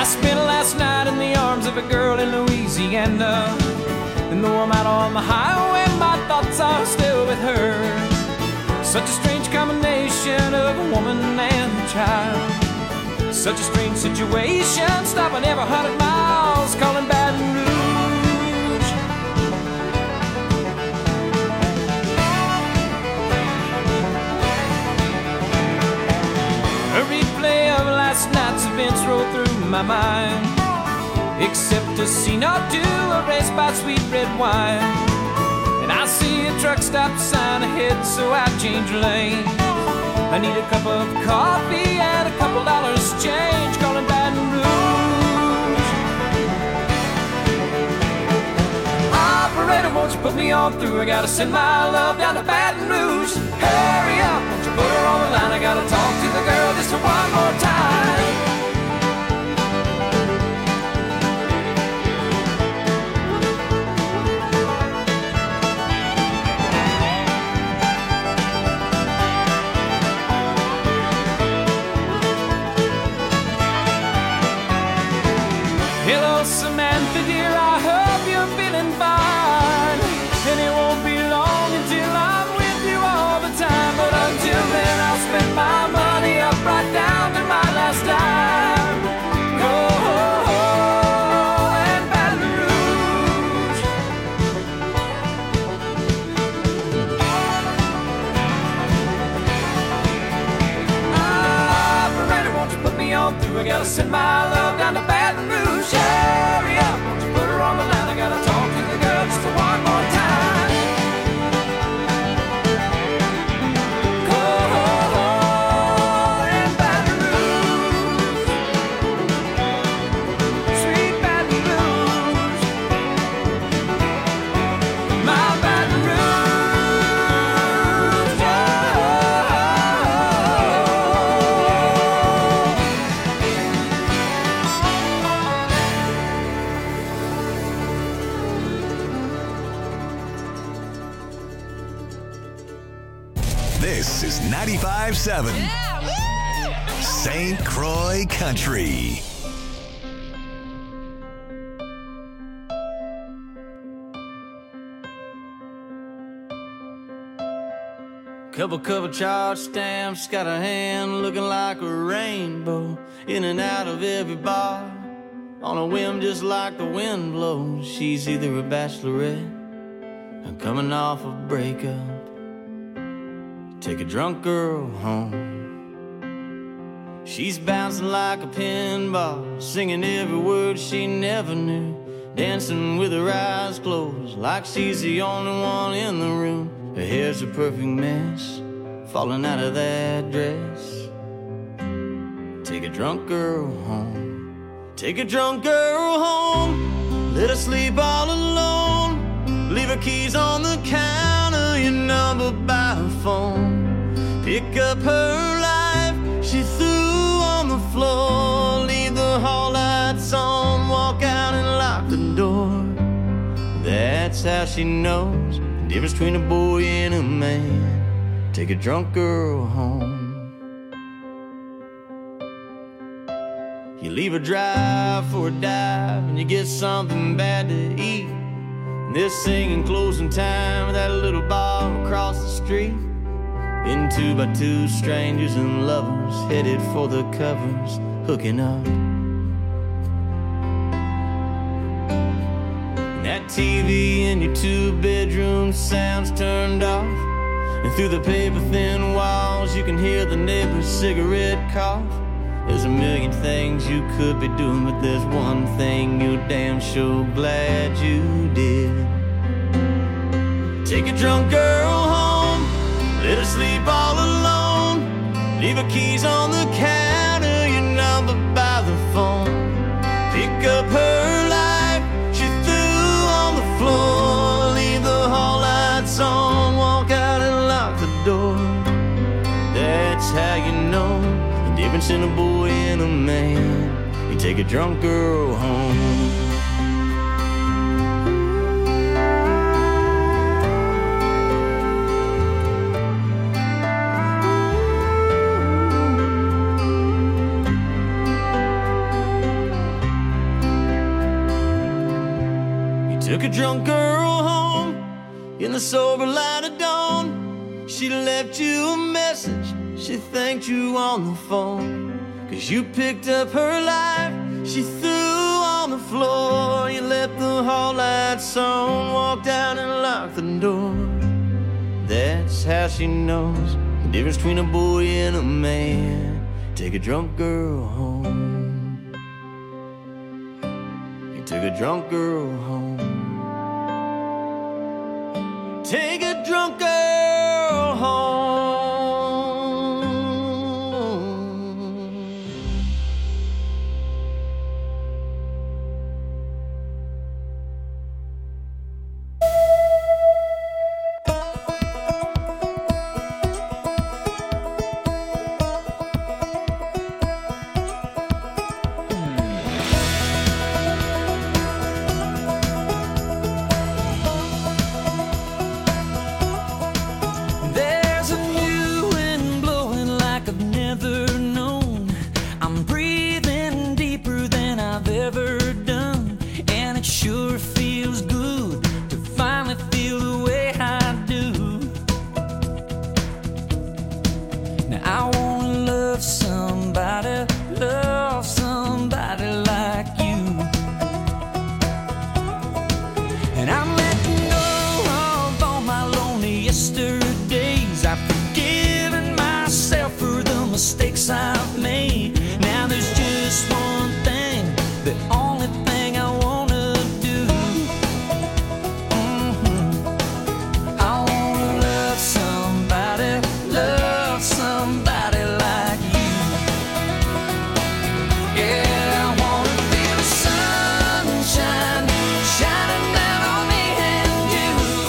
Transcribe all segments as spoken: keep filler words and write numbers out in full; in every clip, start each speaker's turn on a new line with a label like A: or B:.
A: spent last night in the arms of a girl in Louisiana, and though I'm out on the highway, my thoughts are still with her. Such a strange combination of a woman and a child. Such a strange situation, stopping every hundred miles, calling Baton Rouge. A replay of last night's events rolled through my mind, except a scene or two erased by sweet red wine. And I see a truck stop sign ahead, so I change lanes. I need a cup of coffee and a couple dollars change, calling Baton Rouge. Operator, won't you put me on through? I gotta send my love down to Baton Rouge. Hurry up, won't you put her on the line? I gotta talk to the girl just one more time. Samantha dear, I hope you're feeling fine, and it won't be long until I'm with you all the time. But until then, I'll spend my money up right down to my last dime. Oh, oh, oh, and Baton Rouge. Operator, won't you put me on through? I gotta send my love down to Baton Rouge. Hurry up, won't you put her on the line? I gotta talk to the girl just one more time. Oh, oh, oh, and Baton Rouge, sweet Baton Rouge, my Baton Rouge, oh.
B: This is ninety-five point seven yeah, Saint Croix Country.
C: Couple couple charge stamps, got a hand looking like a rainbow, in and out of every bar, on a whim just like the wind blows. She's either a bachelorette or coming off a breakup. Take a drunk girl home. She's bouncing like a pinball, singing every word she never knew, dancing with her eyes closed like she's the only one in the room. Her hair's a perfect mess, falling out of that dress. Take a drunk girl home. Take a drunk girl home. Let her sleep all alone. Leave her keys on the counter, your number by phone. Pick up her life she threw on the floor. Leave the hall lights on, walk out and lock the door. That's how she knows the difference between a boy and a man. Take a drunk girl home. You leave her drive for a dive, and you get something bad to eat. And they're singing closing time at that little bar across the street. Been two by two strangers and lovers headed for the covers, hooking up. And that T V in your two-bedroom sounds turned off, and through the paper-thin walls you can hear the neighbor's cigarette cough. There's a million things you could be doing, but there's one thing you're damn sure glad you did. Take a drunk girl home, let her sleep all alone. Leave her keys on the counter, your number by the phone. Pick up her life she threw on the floor. Leave the hall lights on, walk out and lock the door. That's how you know the difference in a boy and a man. You take a drunk girl home. Took a drunk girl home in the sober light of dawn. She left you a message, she thanked you on the phone. Cause you picked up her life, she threw on the floor. You left the hall lights on, walked out and locked the door. That's how she knows the difference between a boy and a man. Take a drunk girl home. You took a drunk girl home. Take a drunk girl home.
A: Mistakes I've made. Now there's just one thing, the only thing I wanna do. Mm-hmm. I wanna love somebody, love somebody like you. Yeah, I wanna feel the sunshine shining down on me and you.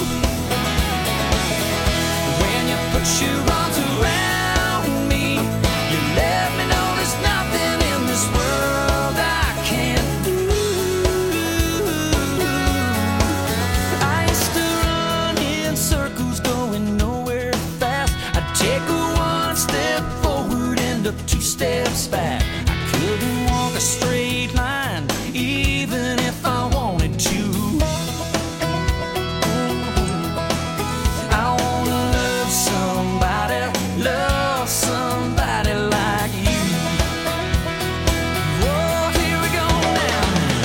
A: When you put your arms around two steps back. I couldn't walk a straight line, even if I wanted to. I wanna love somebody, love somebody like you. Whoa, here we go now.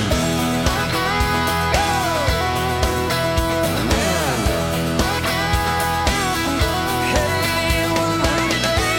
A: Hey, well, baby.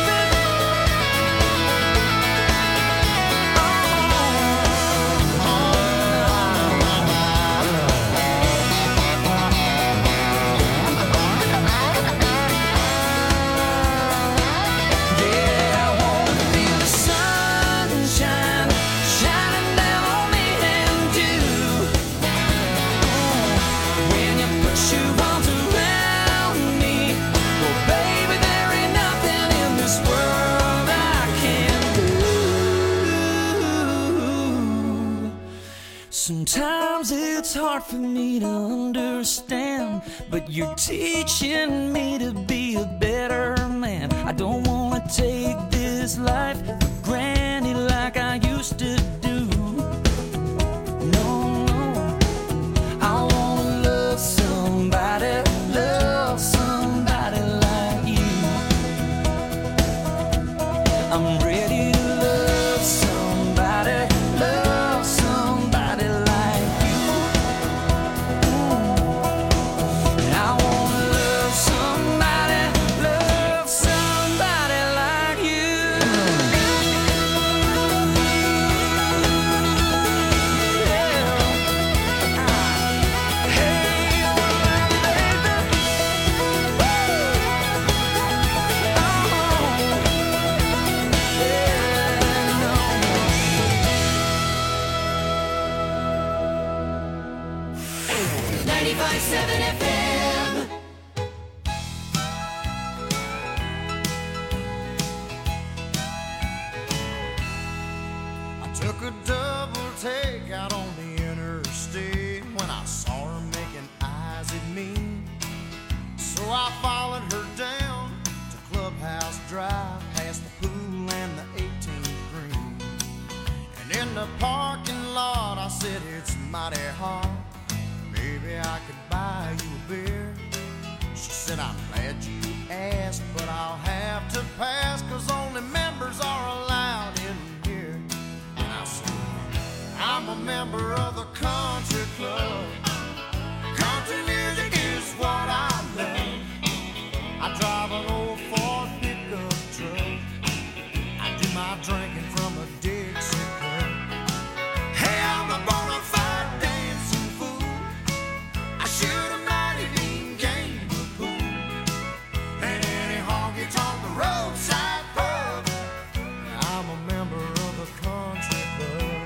A: Sometimes it's hard for me to understand, but you're teaching me to be a better man. I don't wanna take this life for granted like I used to do. No, no, I wanna love somebody, love somebody like you. I'm ready to love somebody, love somebody like you. And I wanna love somebody, love somebody like you.
D: ninety-five point seven F M.
E: I took a double take out on the interstate when I saw her making eyes at me. So I followed her down to Clubhouse Drive, past the pool and the eighteenth green. And in the parking lot I said, it's mighty hard, maybe the country club. Country music is what I love. I drive an old Ford pickup truck. I do my drinking from a Dixie cup. Hey, I'm a bona fide dancing fool. I shoot a mighty mean game of pool. And any honky-tonk roadside pub. I'm a member of the country club.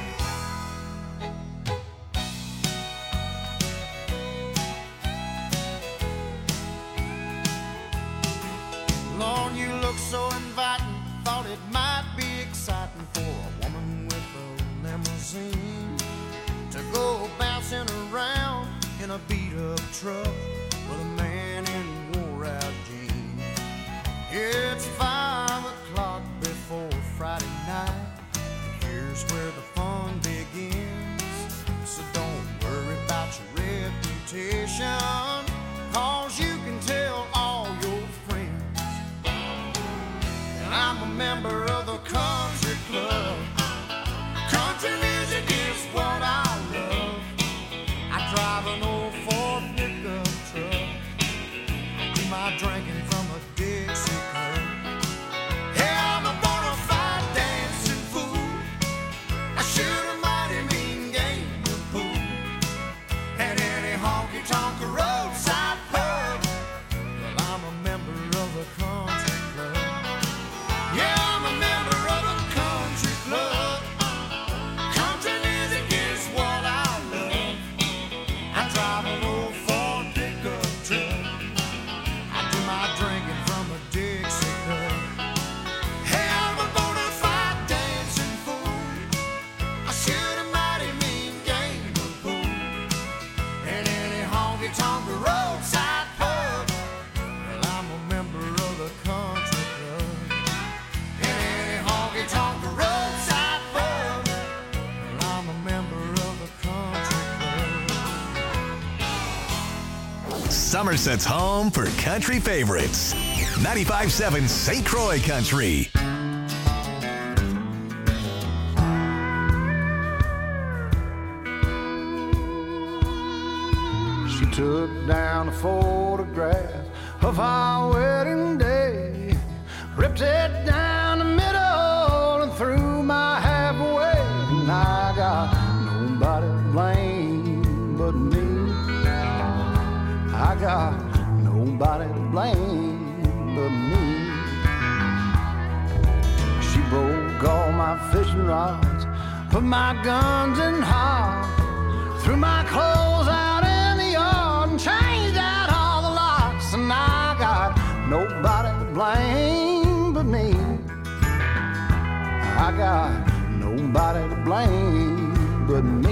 E: Lord, you look so inviting. Thought it might be exciting for a woman with a limousine to go bouncing around in a beat-up truck with a man in wore-out jeans. It's five o'clock before Friday night, and here's where the fun begins. So don't worry about your reputation, 'cause you can tell all your friends. And I'm a member of the country club. Country music is what I love. I drive an old Ford pickup truck. I do my drinking from a Dixie cup. Hey, I'm a bona fide dancing fool. I shoot a mighty mean game of pool. And any honky-tonk roadside pub. Well, I'm a member of the country club. Yeah, I'm a member of the country club. Country music is what I love. I drive an old Ford pickup truck. I do my drinking from a Dixie cup. Hey, I'm a bona fide dancing fool. I shoot a mighty mean game of pool. And any honky-tonk roadside pub. Well, I'm a member of the country club. And any honky-tonk roadside pub. Well, I'm a member of the country club.
B: Somerset's home for country favorites. ninety-five point seven Saint Croix Country.
F: She took down a photograph of our wedding day, ripped it down the middle and threw my half away. And I got nobody to blame but me. I got nobody to blame but me. She broke all my fishing rods, put my guns in hog, threw my clothes out in the yard and changed out all the locks. And I got nobody to blame but me. I got nobody to blame but me.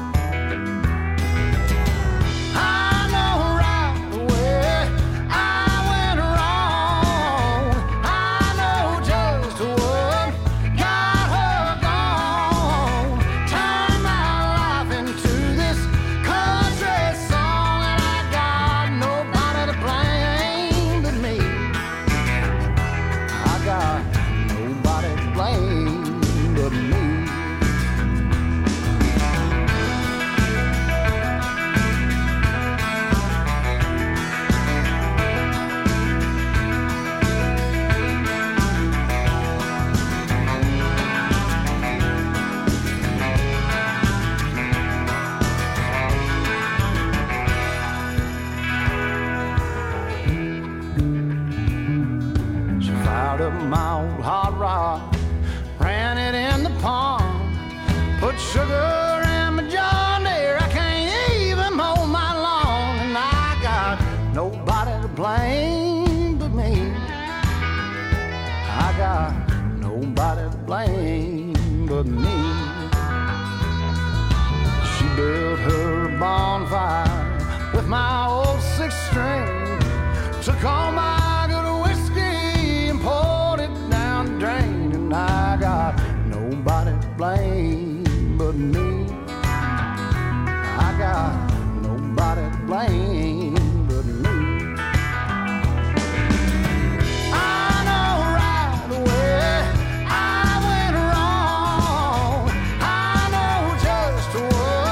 F: I know right away I went wrong. I know just what got her gone. Turned my life into this country song, and I got nobody to blame but me. I got nobody to blame but me. She fired up my old hot rod, ran it in the pond, put sugar in my John Deere. I can't even mow my lawn, and I got nobody to blame but me. I got nobody to blame but me. She built her bonfire with my old six string, took all my good whiskey and poured it down the drain. And I got nobody to blame but me. I got nobody to blame but me. I know right away I went wrong. I know just what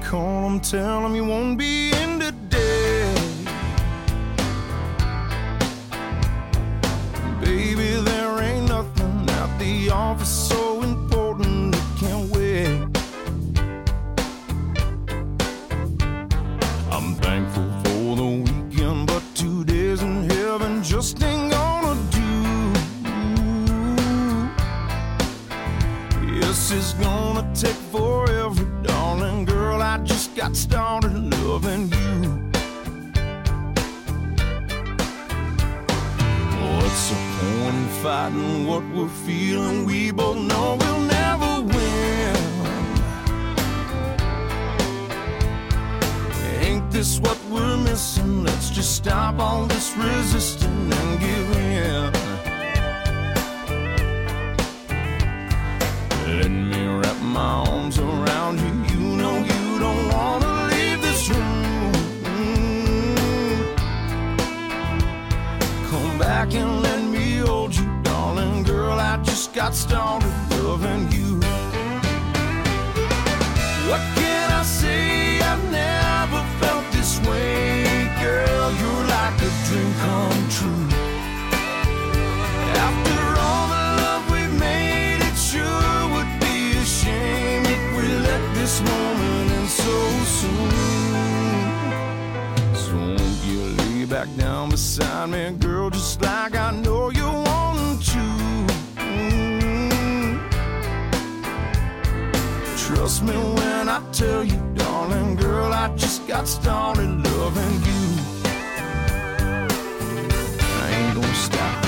E: call him, tell him you won't be in today. Baby, there ain't nothing at the office so important it can't wait. I'm thankful for the weekend, but two days in heaven just ain't gonna do. Yes, it's gonna take forever, darling girl. I just got started loving you. What's the point in fighting what we're feeling? We both know we'll never win. Ain't this what we're missing? Let's just stop all this resisting and give in. Let me wrap my arms around you. You know you don't wanna leave this room. Come back and let me hold you, darling girl. I just got started loving you. What can I say? I've never felt this way. Girl, you're like a dream come true. After all the love we've made, it sure would be a shame if we let this moment end so soon. So won't you lay back down beside me, girl, just like I know you want to. Mm. Trust me when I tell you, darling girl, I just got started loving you. I ain't gonna stop.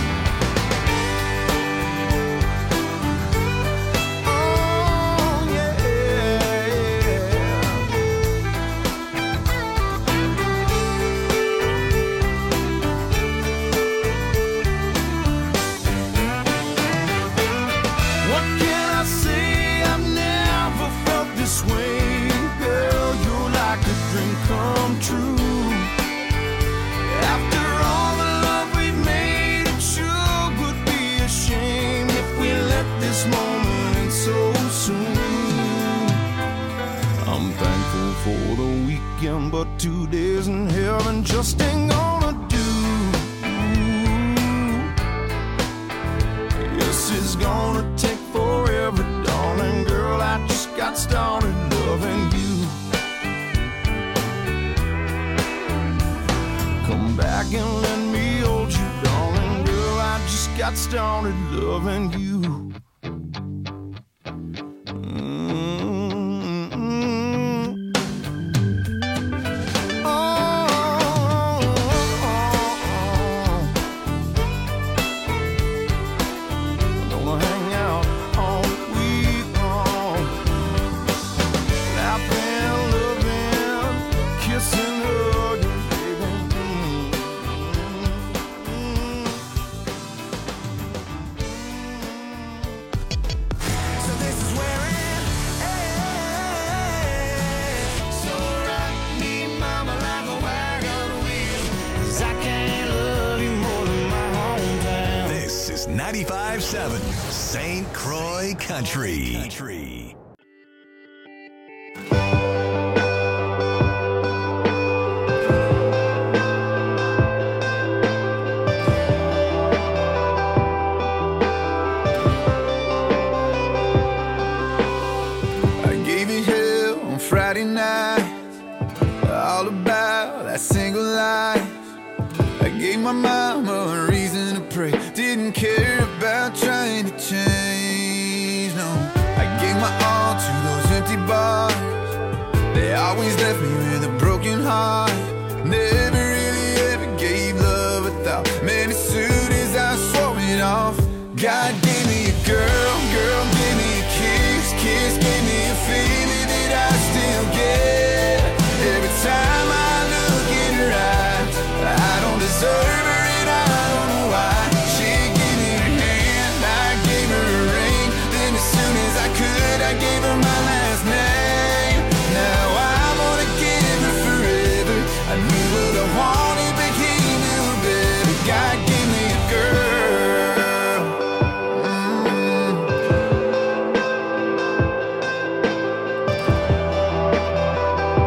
E: For the weekend, but two days in heaven just ain't gonna do. Yes, it's gonna take forever, darling girl. I just got started loving you. Come back and let me hold you, darling girl. I just got started loving you.
B: ninety-five seven Saint Croix Country. Country.
G: I gave you hell on Friday night, all about that single life. I gave my mama a reason to pray, didn't care about trying to change, no. I gave my all to those empty bars, they always left me with a broken heart. Never really ever gave love a thought, man, as soon as I swore it off. God gave me a girl, girl gave me a kiss, kiss gave me a feeling that I still get. Every time I look in her eyes, I don't deserve her and I don't know why. She gave me her hand, I gave her a ring, then as soon as I could I gave her my last name. Now I wanna give her forever, I knew what I wanted but he knew better. God gave me a girl. Mm.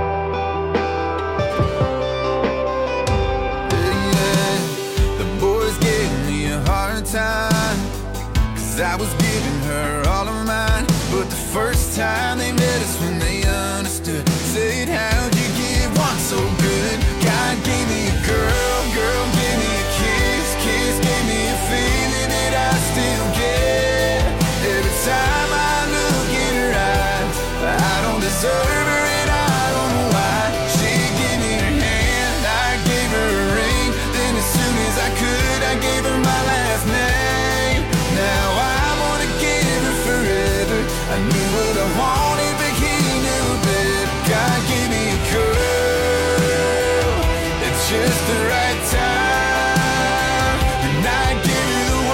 G: I was giving her all of mine, but the first time they met us when they understood, said, how'd you get one so good? God gave me a girl, girl gave me a kiss, kiss gave me a feeling that I still get. Every time I look in her eyes, I don't deserve her and I don't know why. She gave me her hand, I gave her a ring, then as soon as I could, I gave her my last name. Now I wanna give her forever. I knew what I wanted, but he knew better. God gave me a girl at just the right time, and I give her the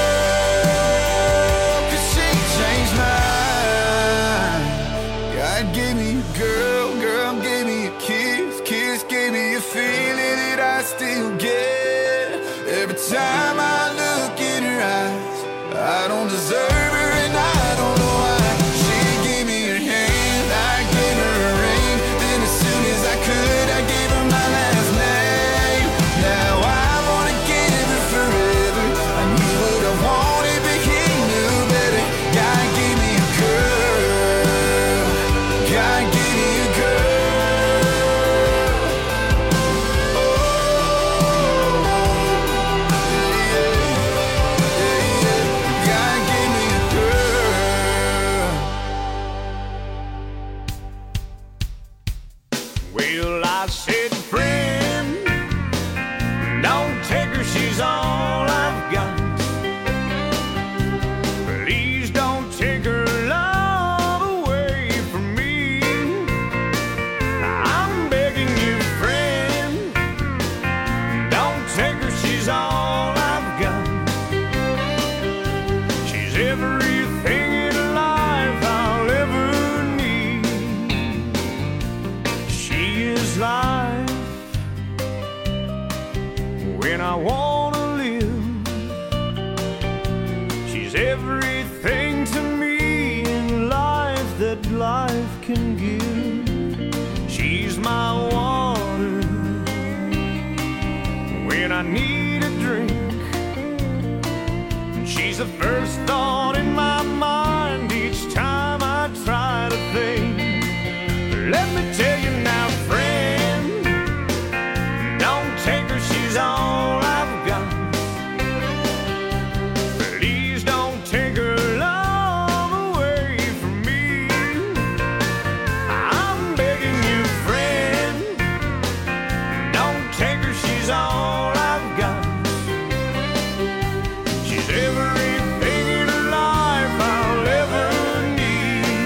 G: world, 'cause she changed mine. God gave me a girl, girl gave me a kiss, kiss gave me a feeling that I still get. Every time I look in her eyes, I don't deserve her and I don't know why. She gave me her hand, I gave her a ring, then as soon as I could, I gave her my last name. Now I wanna give her forever. I knew what I wanted, but he knew better. God gave me a girl, God gave me a girl. Oh, yeah, yeah, yeah. God gave me a girl.
A: Well, I said, friend, don't take her, she's all I've got. Please don't take her love away from me. I'm begging you, friend, don't take her, she's all I've got. She's everything in life I'll ever need. She is life when I wanna live. She's everything to me in life that life can give. She's my water when I need a drink. She's the first thought in my mind each time I try to think. Let me tell you now, friend, don't take her, she's all I've got. Please don't take her love away from me. I'm begging you, friend, don't take her, she's all I've got. She's everything in life I'll ever need.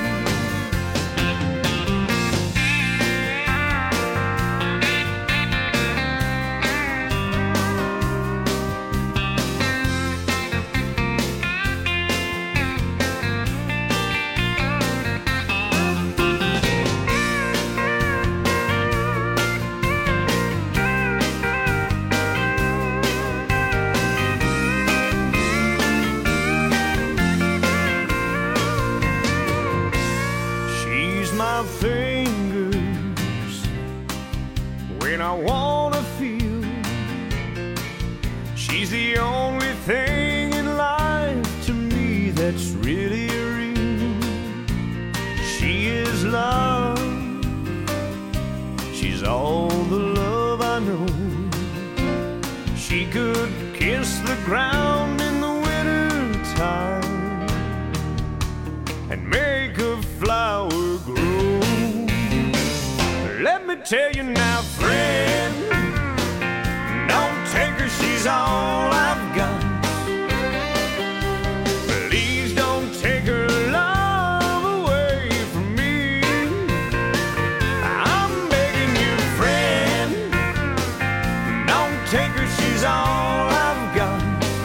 A: She's my fingers when I wanna feel. She's the only thing in life to me that's really real. She is love, she's all the love I know. She could kiss the ground in the winter time and make a flower grow. Let me tell you now, friend, don't take her, she's all I've got. Please don't take her love away from me. I'm begging you, friend, don't take her, she's all I've got.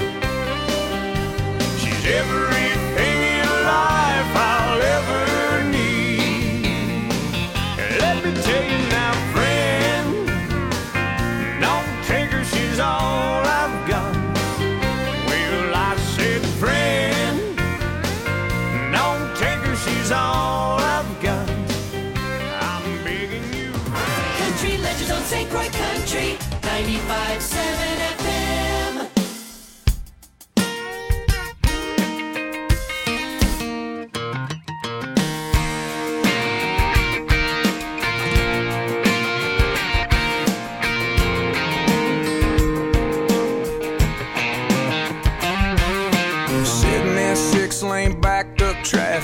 A: She's everything in life I'll ever need. Let me tell you now, friend, don't take her, she's all I've got. Well, I said, friend, don't take her, she's all I've got. I'm begging you.
D: Country Legends on Saint Croix Country ninety-five point seven F M.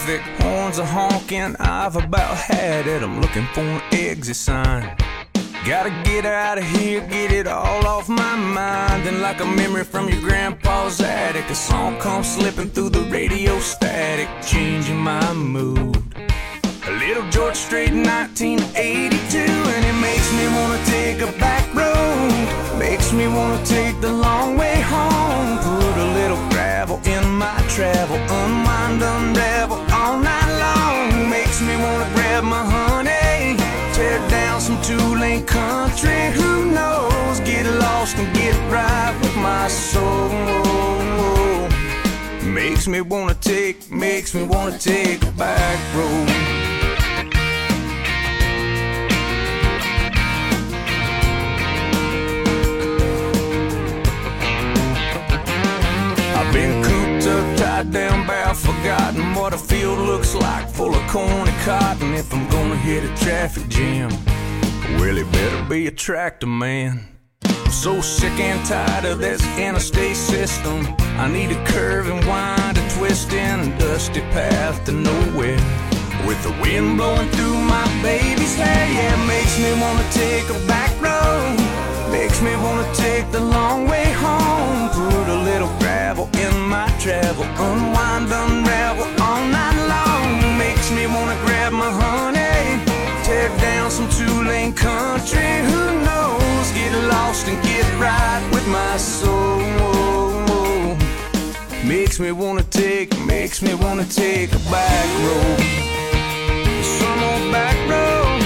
A: traffic, horns are honking, I've about had it. I'm looking for an exit sign. Gotta get out of here, get it all off my mind. And like a memory from your grandpa's attic, a song comes slipping through the radio static, changing my mood. A little George Strait in nineteen eighty-two, and it makes me wanna take a back road. Makes me wanna take the long way home. Put a little gravel in my travel, unwind, unravel all night long. Makes me wanna grab my honey, tear down some two-lane country. Who knows? Get lost and get right with my soul. Makes me wanna take, makes me wanna take a back road. I've been cooped up, tied down, bound, forgotten what a field looks like, full of corn and cotton. If I'm gonna hit a traffic jam, well, it better be a tractor man. I'm so sick and tired of this interstate system. I need a curve and wind, a twist in a dusty path to nowhere, with the wind blowing through my baby's hair. Yeah, it makes me wanna take a back road. Makes me wanna take the long way home. Put a little gravel in my travel, unwind, unravel all night long. Makes me wanna grab my honey, tear down some two-lane country. Who knows? Get lost and get right with my soul. Makes me wanna take, makes me wanna take a back road. Some old back road.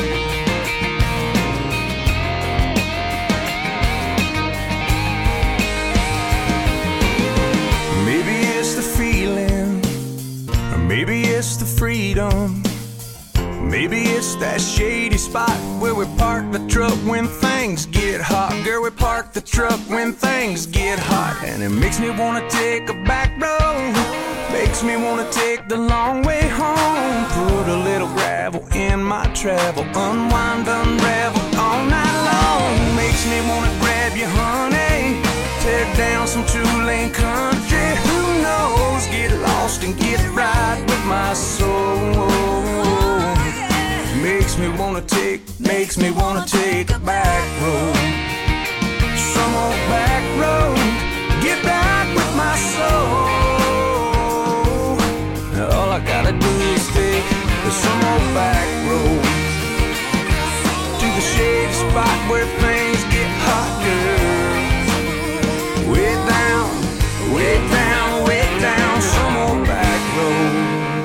A: Maybe it's the feeling, or maybe it's the freedom. Maybe it's that shady spot where we park the truck when things get hot. Girl, we park the truck when things get hot. And it makes me wanna take a back road. Makes me wanna take the long way home. Put a little gravel in my travel, unwind, unravel all night long. Makes me wanna grab you, honey, tear down some two-lane country. Who knows? Get lost and get right with my soul. Makes me wanna take, makes me wanna take a back road. Some old back road, get back with my soul. All I gotta do is take some old back road to the shady spot where things get hot, girl. Way down, way down, way down, some old back road.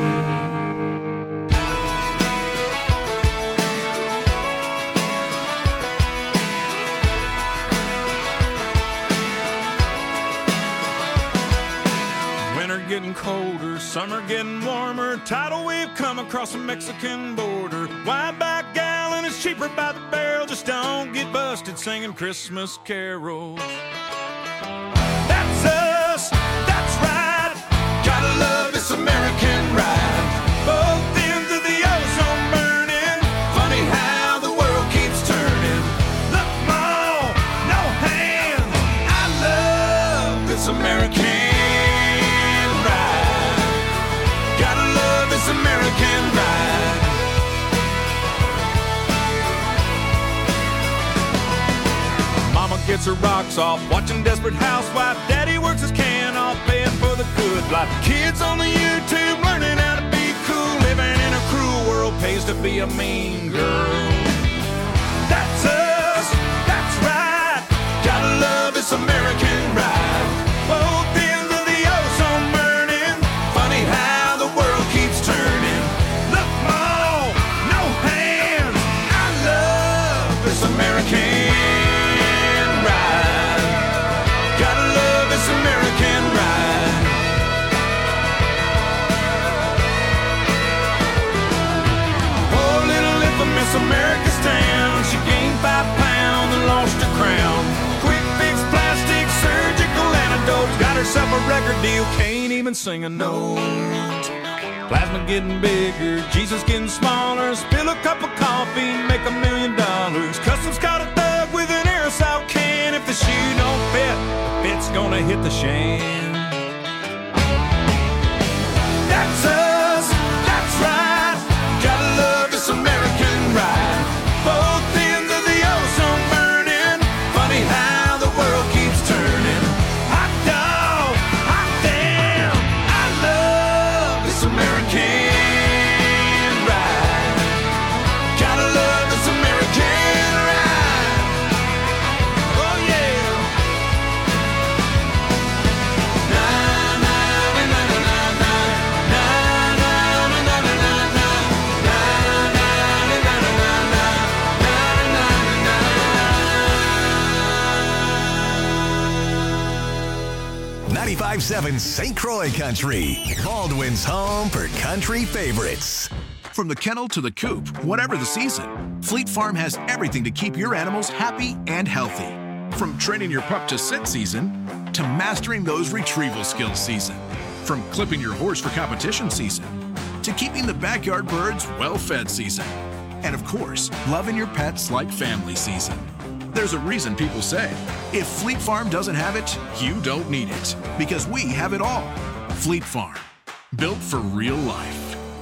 H: Getting colder, summer getting warmer, tidal wave come across the Mexican border. Wide back gallon is cheaper by the barrel, just don't get busted singing Christmas carols. That's us, that's right, gotta love this American ride. Both ends of the ozone burning, funny how the world keeps turning. Look, Mom, no hands, I love this American American ride. Mama gets her rocks off, watching Desperate Housewife. Daddy works his can off, paying for the good life. Kids on the YouTube learning how to be cool. Living in a cruel world pays to be a mean girl. That's us, that's right, gotta love this American ride. Both ends of the ozone burning, funny how the world keeps turning. Look, Mom, no hands, I love this American ride. Gotta love this American ride. Poor little infamous America's town, she gained five pounds and lost her crown. Quick fix, plastic, surgical antidotes, got herself a record deal, can't even sing a note. Plasma getting bigger, Jesus getting smaller. Spill a cup of coffee, make a million dollars. Customs caught a thug with an aerosol can. If the shoe don't fit, the fit's gonna hit the shan. That's us.
B: ninety-five point seven Saint Croix Country, Baldwin's home for country favorites.
I: From the kennel to the coop, whatever the season, Fleet Farm has everything to keep your animals happy and healthy. From training your pup to sit season, to mastering those retrieval skills season. From clipping your horse for competition season, to keeping the backyard birds well-fed season. And of course, loving your pets like family season. There's a reason people say, if Fleet Farm doesn't have it, you don't need it. Because we have it all. Fleet Farm, built for real life.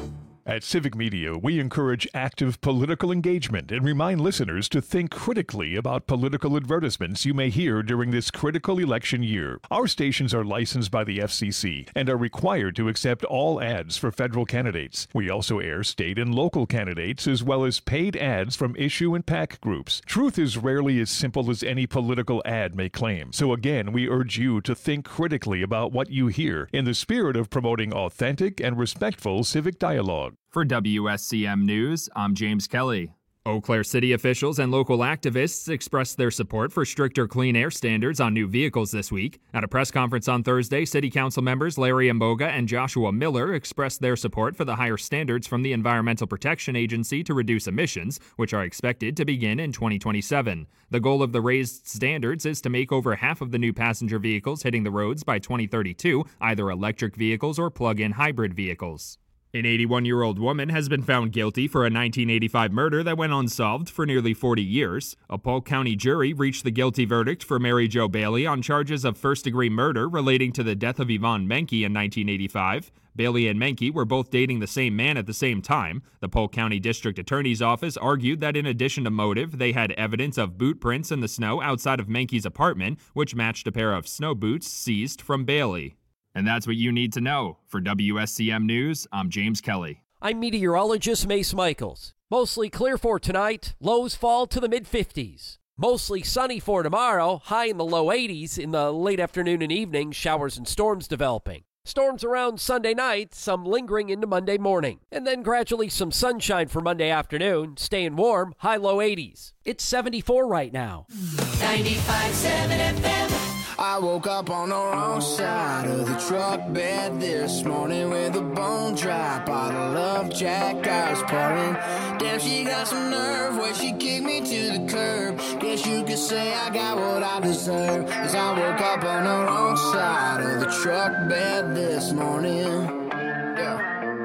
J: At Civic Media, we encourage active political engagement and remind listeners to think critically about political advertisements you may hear during this critical election year. Our stations are licensed by the F C C and are required to accept all ads for federal candidates. We also air state and local candidates as well as paid ads from issue and PAC groups. Truth is rarely as simple as any political ad may claim. So again, we urge you to think critically about what you hear in the spirit of promoting authentic and respectful civic dialogue.
K: For W S C M News, I'm James Kelly. Eau Claire City officials and local activists expressed their support for stricter clean air standards on new vehicles this week. At a press conference on Thursday, City Council members Larry Mboga and Joshua Miller expressed their support for the higher standards from the Environmental Protection Agency to reduce emissions, which are expected to begin in twenty twenty-seven. The goal of the raised standards is to make over half of the new passenger vehicles hitting the roads by twenty thirty-two either electric vehicles or plug-in hybrid vehicles. An eighty-one-year-old woman has been found guilty for a nineteen eighty-five murder that went unsolved for nearly forty years. A Polk County jury reached the guilty verdict for Mary Jo Bailey on charges of first-degree murder relating to the death of Yvonne Menke in nineteen eighty-five. Bailey and Menke were both dating the same man at the same time. The Polk County District Attorney's Office argued that in addition to motive, they had evidence of boot prints in the snow outside of Menke's apartment, which matched a pair of snow boots seized from Bailey. And that's what you need to know. For W S C M News, I'm James Kelly.
L: I'm meteorologist Mace Michaels. Mostly clear for tonight. Lows fall to the mid fifties. Mostly sunny for tomorrow. High in the low eighties. In the late afternoon and evening, showers and storms developing. Storms around Sunday night, some lingering into Monday morning. And then gradually some sunshine for Monday afternoon. Staying warm, high low eighties. It's seventy-four right now.
D: ninety-five point seven F M.
M: I woke up on the wrong side of the truck bed this morning with a bone dry bottle of Jack I was pouring. Damn, she got some nerve where she kicked me to the curb. Guess you could say I got what I deserve. Cause I woke up on the wrong side of the truck bed this morning. Yeah.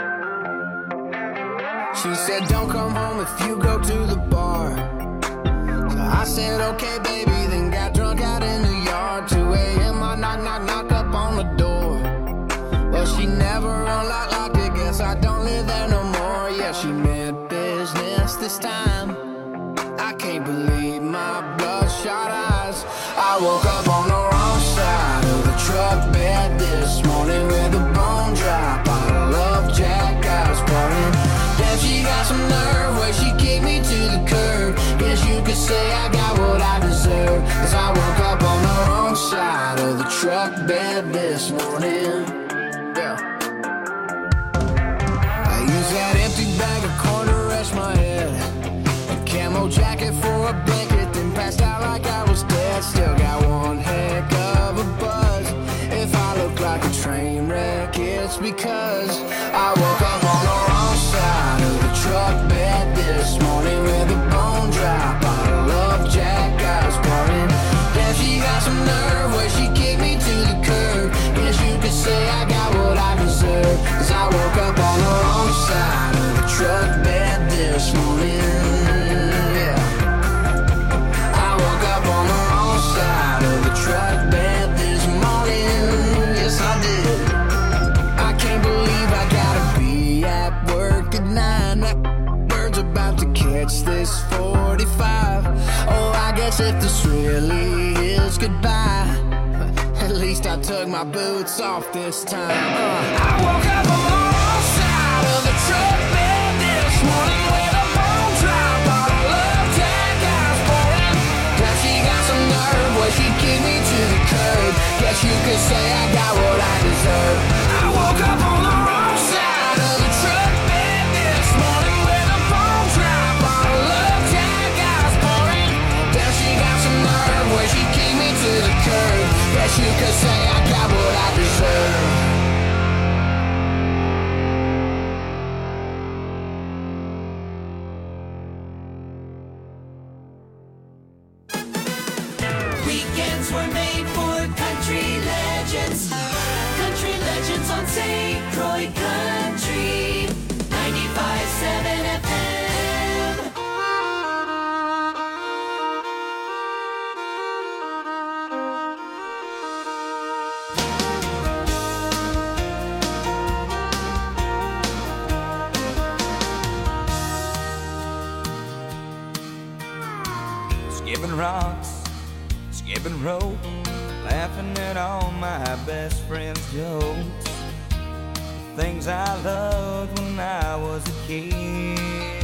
M: She said don't come home if you go to the bar. So I said okay baby, then got drunk out in the yard. Two a.m. I knock, knock, knock up on the door. But she never unlocked, locked it. Guess I don't live there no more. Yeah, she meant business this time. I can't believe my bloodshot eyes. I woke up on the wrong side of the truck bed this morning with a bone dry bottle of Jack I was pouring. Damn, she got some nerve where she kicked me to the curb. Guess you could say I got what I deserve. Cause I woke up on the wrong side of the truck bed this morning. Yeah. I used that empty bag of corn to rest my head. A camo jacket for a blanket, then passed out like I was dead. Still got one heck of a buzz. If I look like a train wreck, it's because I woke up on the wrong side of the truck bed this morning with a bone dry bottle of Jack I was pouring. Damn, she got some nerve where she kicked me to the curb. Guess you could say I got what I deserve. Cause I woke up on the wrong side of the truck bed this morning. Yeah. I woke up on the wrong side of the truck bed this morning. Yes, I did. I can't believe I gotta be at work at nine. That bird's about to catch this forty-five. Oh, I guess if this really is goodbye, at least I took my boots off this time. uh. I woke up on the wrong side of the truck bed this morning with a bone dry bottle of Jack I was pouring. Now she got some nerve where she kicked me to the curb. Guess you could say I got what I deserve. I woke up on the wrong side of the truck bed this morning with a bone dry bottle of Jack I was pouring. Now she got some nerve where she kicked me to the curb. Guess you could say I got what I deserve.
D: Saint Croix Country, ninety-five point seven F M.
C: Skipping rocks, skipping rope, laughing at all my best friends' jokes. Things I loved when I was a kid.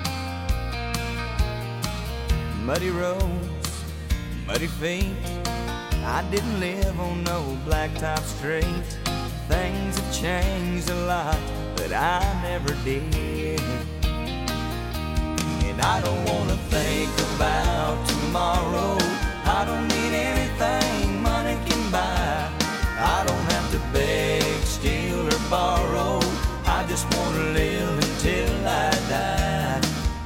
C: Muddy roads, muddy feet. I didn't live on no blacktop street. Things have changed a lot, but I never did. And I don't wanna think about tomorrow. I don't need anything money can buy. I don't have to beg, steal, or borrow. I just wanna live until I die.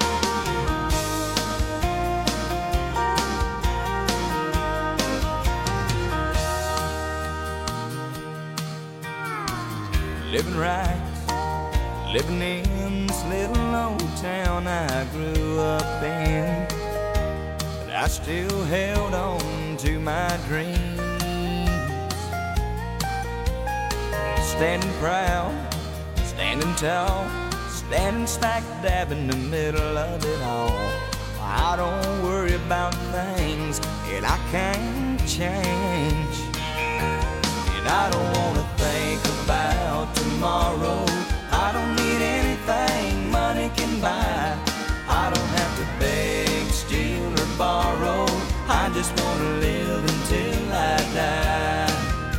C: Living right, living in this little old town I grew up in, but I still held on to my dreams. Standing proud, standing tall, standing smack dab in the middle of it all. I don't worry about things that I can't change, and I don't wanna think about tomorrow. I don't need anything money can buy. I don't have to beg, steal, or borrow. I just wanna live until I die.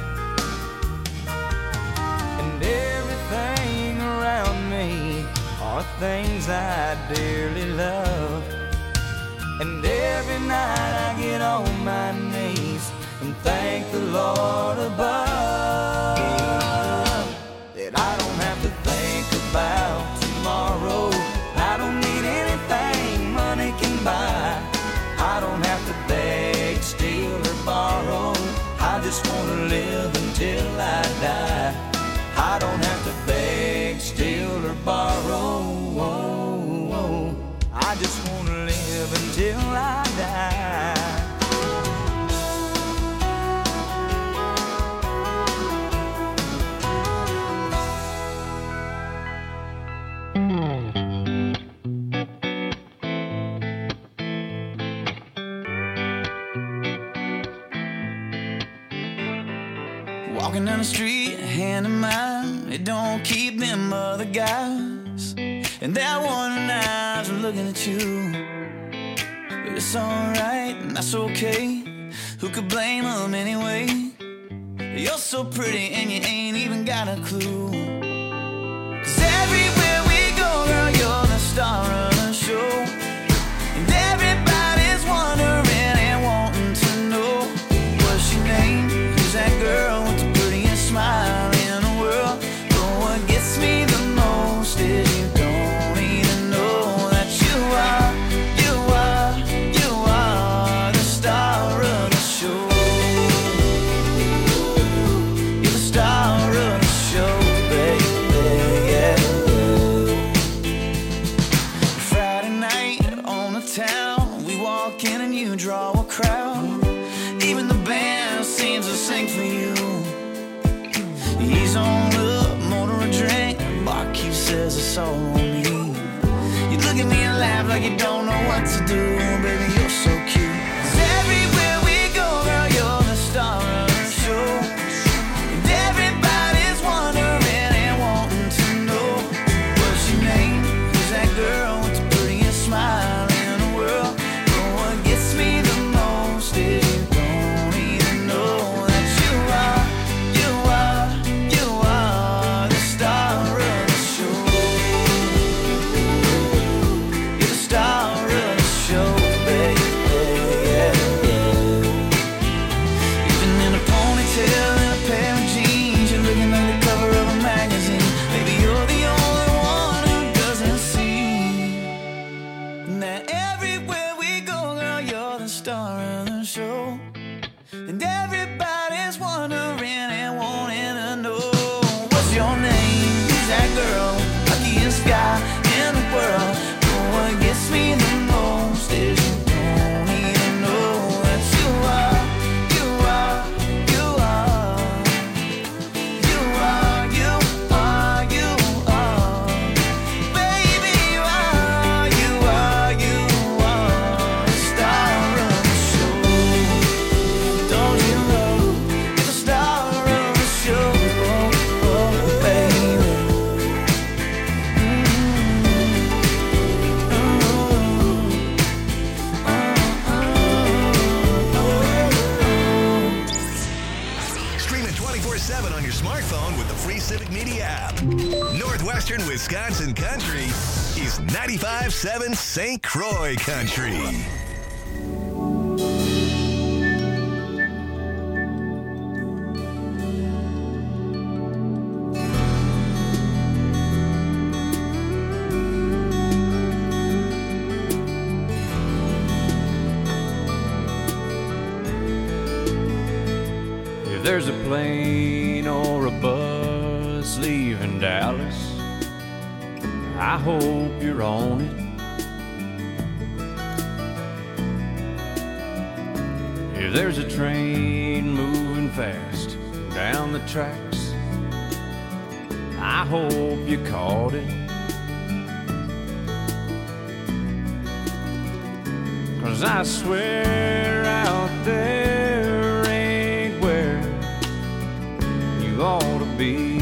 C: And everything around me are things I dearly love. And every night I get on my knees and thank the Lord above that I don't have to think about tomorrow. I don't need anything money can buy. I don't have to beg, steal, or borrow. I just wanna live until I die. I don't have to beg, steal, or borrow. I just wanna live until I die.
N: Walking down the street, hand in mine, it don't keep them other guys. And that one eyes are looking at you. But it's alright, and that's okay. Who could blame them anyway? You're so pretty and you ain't even got a clue. Cause everywhere we go, girl, you're the star of the show. And everybody's wondering and wanting to know what's your name? Who's that girl with the prettiest smile in the world? But what gets me the most is you don't even know that you are, you are, you are the star of the show. You're the star of the show, baby, yeah. Friday night on the town, we walk in and you draw a crowd. Even the band seems to sing for you. He's on up, motor a drink, barkeep says it's all on me. You look at me and laugh like you don't know what to do. Baby, you're so cute. 'Cause everywhere we go, girl, you're the star of the show. And everybody's wondering and wanting to know what's your name? Who's that girl with the prettiest smile in the world? But what gets me the most is you don't even know that you are, you are, you are the star of the show. You're the star of the show, baby.
B: Wisconsin country is ninety-five point seven Saint Croix Country.
A: If there's a plane or a bus leaving Dallas, I hope you're on it. If there's a train moving fast down the tracks, I hope you caught it. 'Cause I swear out there ain't where you ought to be.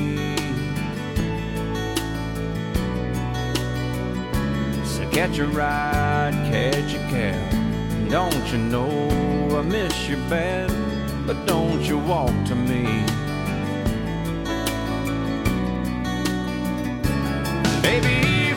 A: Catch a ride, catch a cab. Don't you know I miss you bad, but don't you walk to me. Baby,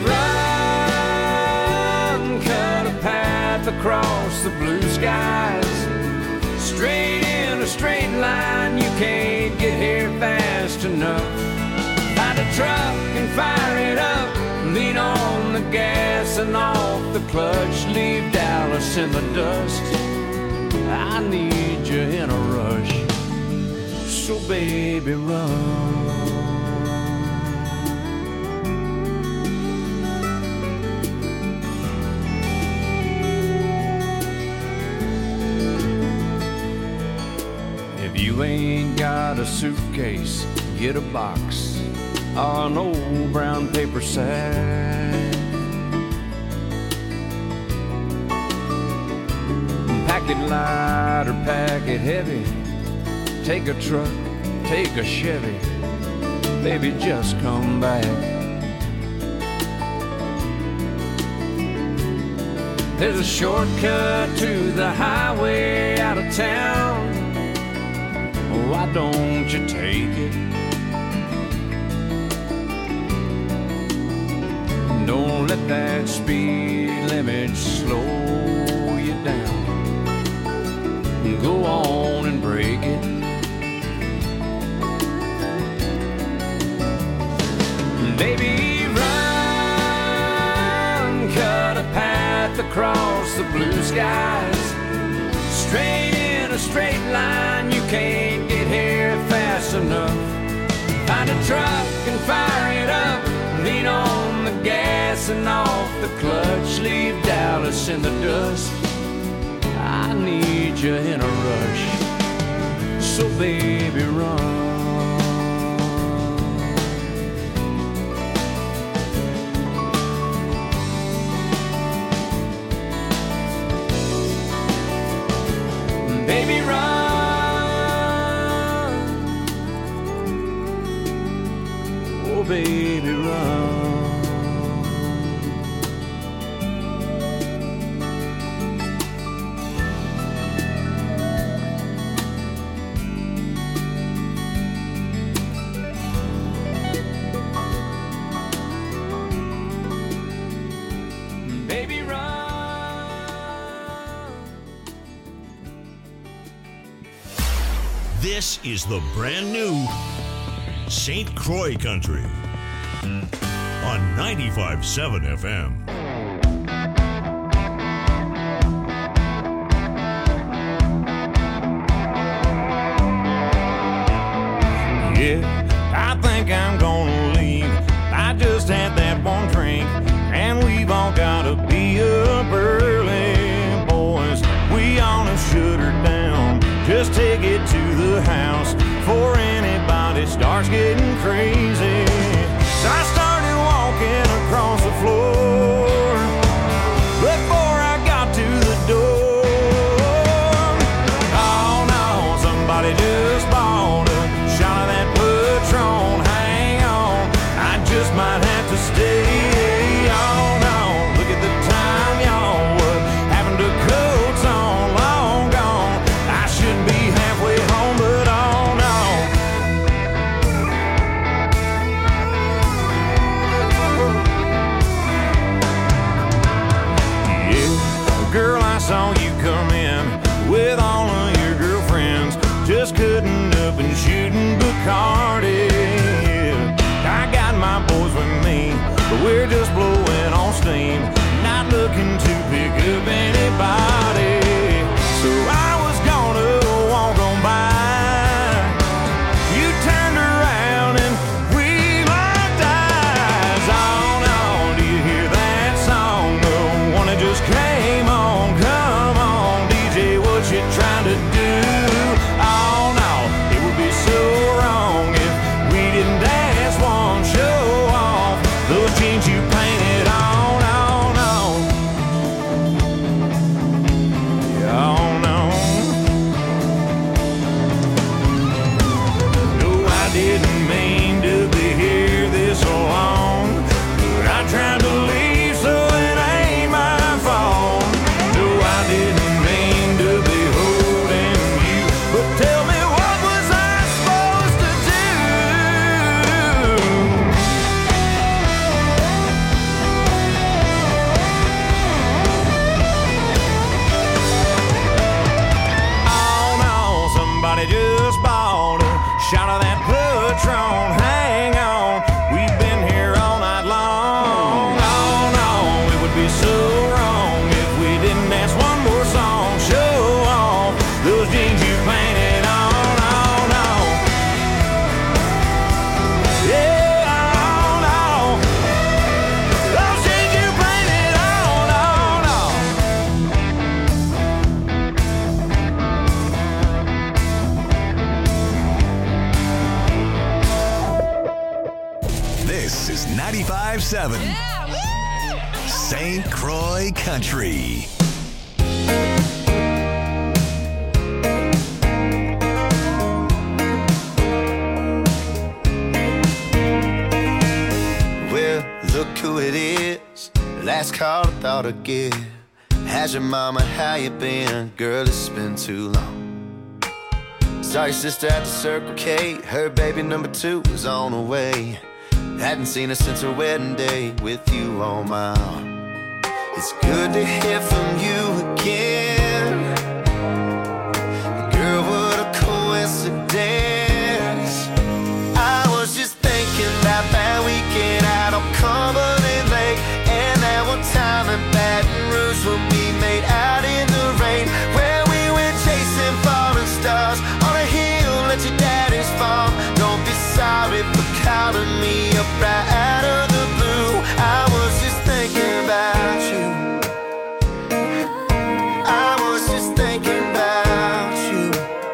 A: run, cut a path across the blue skies. Straight in a straight line, you can't get here fast enough. Find a truck and fire it up. Lean on the gas and off the clutch. Leave Dallas in the dust. I need you in a rush. So baby, run. If you ain't got a suitcase, get a box or an old brown paper sack. Pack it light or pack it heavy. Take a truck, take a Chevy. Baby, just come back. There's a shortcut to the highway out of town. Why don't you take it? Don't let that speed limit slow you down. Go on and break it. Baby, run, cut a path across the blue skies. Straight in a straight line, you can't get here fast enough. Find a truck and fire it up. Lean on the gas and off the clutch. Leave Dallas in the dust. I need you in a rush. So baby, run. Baby, run. Oh, baby, run. Baby, run.
O: This is the brand new Saint Croix Country on ninety-five point seven F M.
H: Yeah, I think I'm gonna leave. I just had that one drink, and we've all gotta be up early, boys. We ought to shut her down. Just take it to the house before anybody starts getting crazy. So I started walking across the floor before I got to the door. Oh no, somebody just bought a shot of that Bud
B: seven. Saint Croix Country.
P: Well, look who it is. Last call I thought I'd get. How's your mama, how you been? Girl, it's been too long. Saw your sister at the Circle K. Her baby number two was on the way. Hadn't seen her since her wedding day with you on my arm. It's good to hear from you again. Girl, what a coincidence. I was just thinking about that weekend out on Cumberland Lake, and that one time in Baton Rouge when we made out in the rain, where we went chasing falling stars on a hill at your daddy's farm. Don't be sorry for calling me up right out of the blue. I was just thinking about you. I was just thinking about you.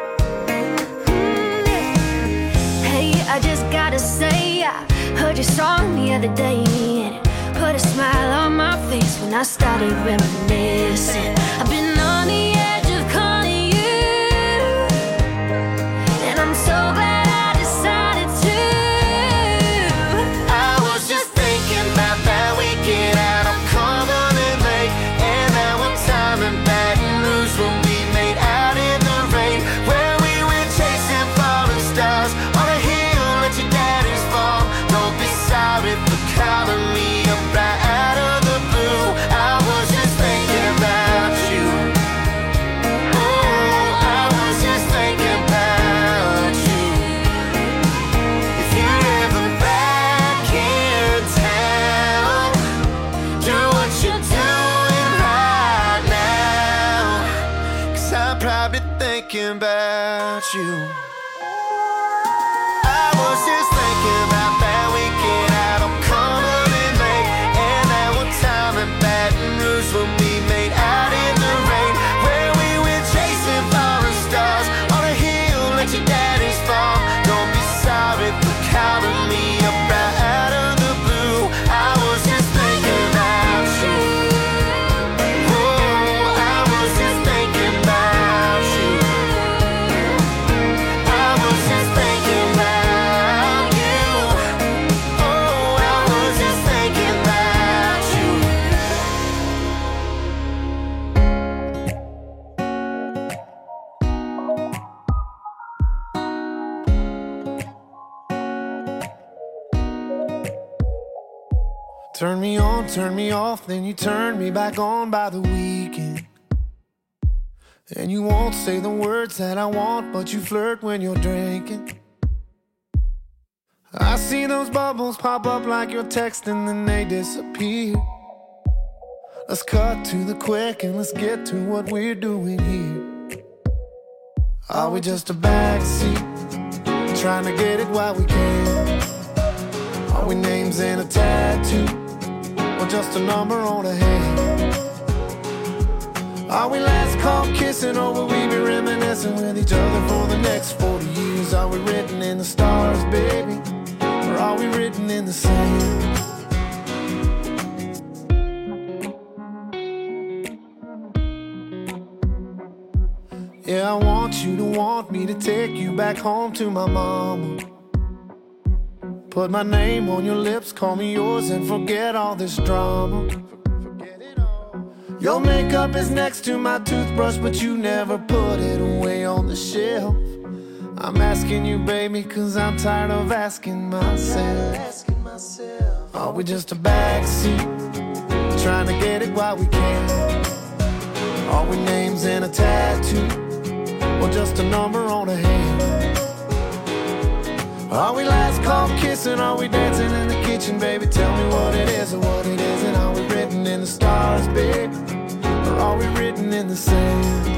Q: Hey, I just gotta say, I heard your song the other day, and it put a smile on my face when I started reminiscing. I've been on the edge of calling you, and I'm so glad I decided to.
P: I was just thinking about that weekend out on Cumberland Lake, and that one time in Baton Rouge when we made out in the rain, where we went chasing falling stars on a hill at your daddy's farm. Don't be sorry for calling me up right out of the blue. I was just thinking about you. Oh, I was just thinking about you. If you're ever back in town, do what you're doing right now, 'cause I'm probably thinking about you. I was just thinking about that weekend out on Cumberland Lake, and that one time in Baton Rouge when we made out in the rain, where we went chasing falling stars on a hill at your daddy's farm. Don't be sorry for calling me up right out of the blue. I was just thinking about you. Oh, I was just thinking about you. I was just thinking about you. Oh, I was just thinking about you.
F: Turn me on, turn me off, then you turn me back on by the weekend. And you won't say the words that I want, but you flirt when you're drinking. I see those bubbles pop up like you're texting, then they disappear. Let's cut to the quick and let's get to what we're doing here. Are we just a backseat, trying to get it while we can? Are we names in a tattoo, or just a number on a hand? Are we last call kissing, or will we be reminiscing with each other for the next forty years? Are we written in the stars, baby, or are we written in the sand? Yeah, I want you to want me to take you back home to my mama. Put my name on your lips, call me yours, and forget all this drama. Your makeup is next to my toothbrush, but you never put it away on the shelf. I'm asking you, baby, 'cause I'm tired of asking myself. Are we just a backseat, trying to get it while we can? Are we names in a tattoo, or just a number on a hand? Are we last call kissing? Are we dancing in the kitchen, baby? Tell me what it is or what it isn't. Are we written in the stars, baby, or are we written in the sand?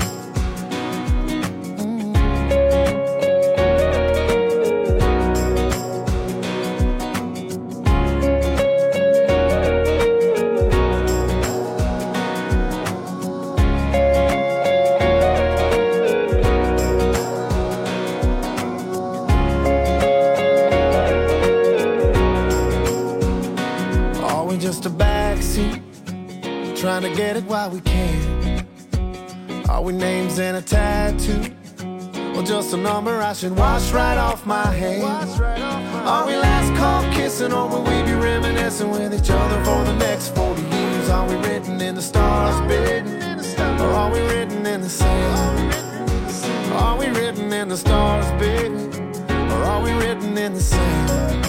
E: backseat, trying to get it while we can. Are we names and a tattoo? Or just a number I should wash right off my hand? Are we last call kissing, or will we be reminiscing with each other for the next forty years? Are we written in the stars, baby? Or are we written in the sand? Are we written in the stars, baby? Or are we written in the sand?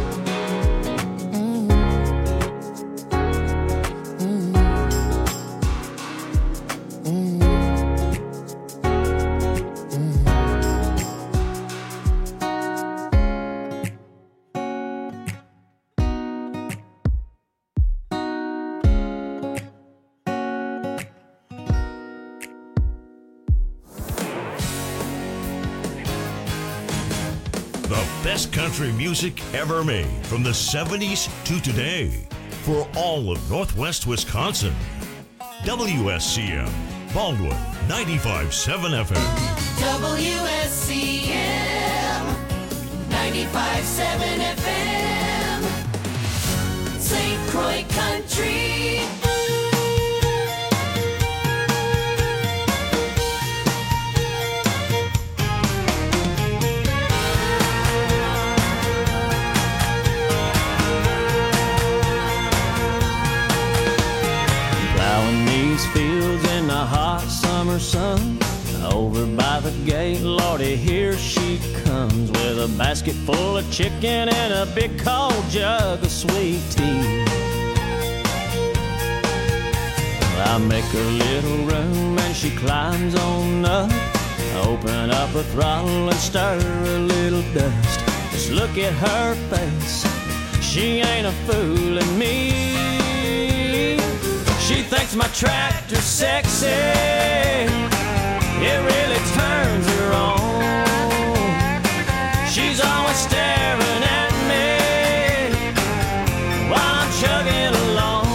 O: Best country music ever made from the seventies to today for all of Northwest Wisconsin. W S C M, Baldwin, ninety-five point seven F M.
D: W S C M, ninety-five point seven F M. Saint Croix Country.
C: Fields in the hot summer sun, over by the gate, Lordy, here she comes with a basket full of chicken and a big cold jug of sweet tea. I make her little room and she climbs on up, open up her throttle and stir a little dust. Just look at her face, she ain't a fooling me. She thinks my tractor's sexy, it really turns her on. She's always staring at me while I'm chugging along.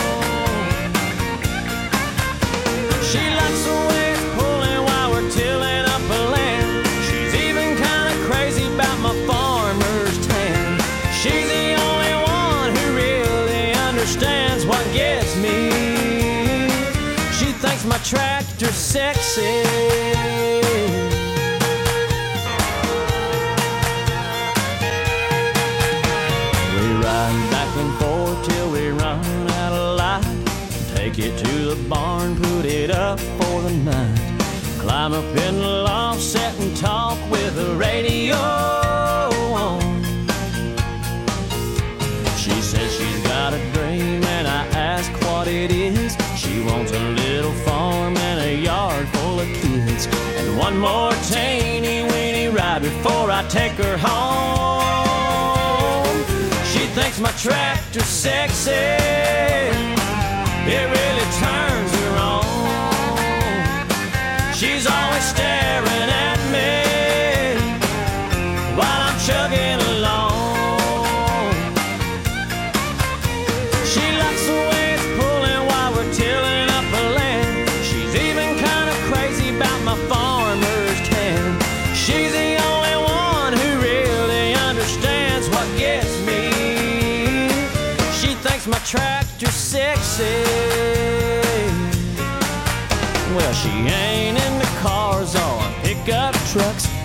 C: She likes the way it's pulling while we're tilling up a land. She's even kind of crazy about my farmer's tan. She's the only one who really understands what gets me. Thinks my tractor's sexy. We ride back and forth till we run out of light. Take it to the barn, put it up for the night. Climb up in the loft, sit and talk with the radio on. She says she's got a dream and I ask what it is. She wants a little farm and a yard full of kids, and one more teeny weeny ride before I take her home. She thinks my tractor's sexy, it really turns her on. She's always staring at me while I'm chugging along. My tractor's sexy. Well, she ain't into cars or pickup trucks.